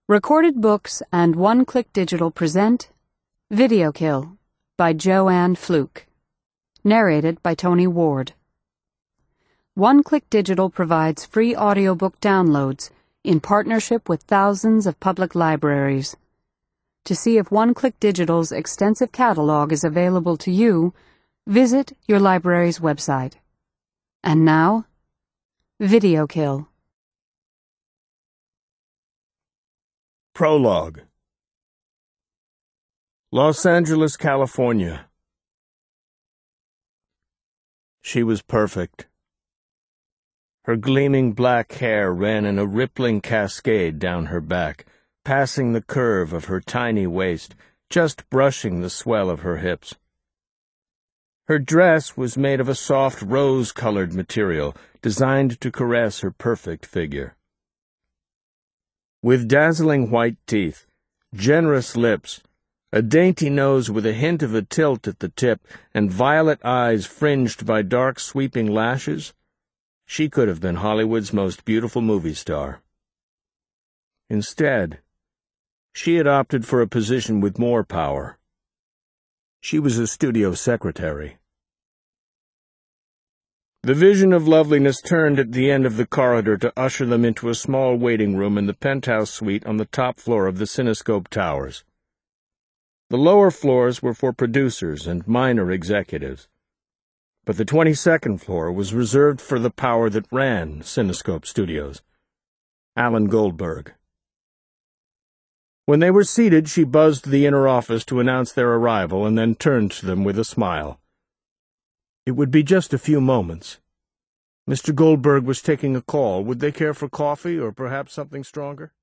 Recorded Books and One Click Digital present Video Kill by Joanne Fluke. Narrated by Tony Ward. One Click Digital provides free audiobook downloads in partnership with thousands of public libraries. To see if One Click Digital's extensive catalog is available to you, visit your library's website. And now, Video Kill. Prologue. Los Angeles, California. She was perfect. Her gleaming black hair ran in a rippling cascade down her back, passing the curve of her tiny waist, just brushing the swell of her hips. Her dress was made of a soft rose-colored material designed to caress her perfect figure. With dazzling white teeth, generous lips, a dainty nose with a hint of a tilt at the tip, and violet eyes fringed by dark sweeping lashes, she could have been Hollywood's most beautiful movie star. Instead, she had opted for a position with more power. She was a studio secretary. The vision of loveliness turned at the end of the corridor to usher them into a small waiting room in the penthouse suite on the top floor of the Cinescope Towers. The lower floors were for producers and minor executives, but the 22nd floor was reserved for the power that ran Cinescope Studios, Alan Goldberg. When they were seated, she buzzed the inner office to announce their arrival and then turned to them with a smile. It would be just a few moments. Mr. Goldberg was taking a call. Would they care for coffee or perhaps something stronger?